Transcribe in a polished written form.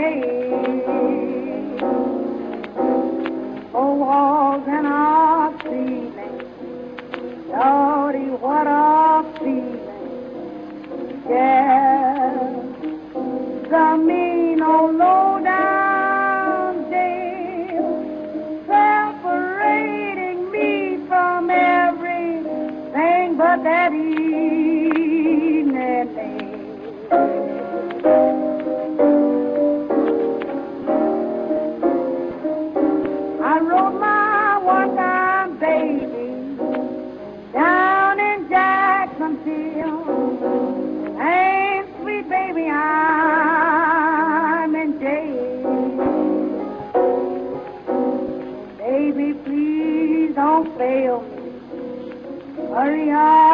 day. Oh, walls and a ceiling, Lordy, what a feeling. Yeah, the mean old low down jail separating me from everything but that evening name. I wrote my one-time baby down in Jacksonville. Hey, sweet baby, I'm in jail. Baby, please don't fail me. Hurry up.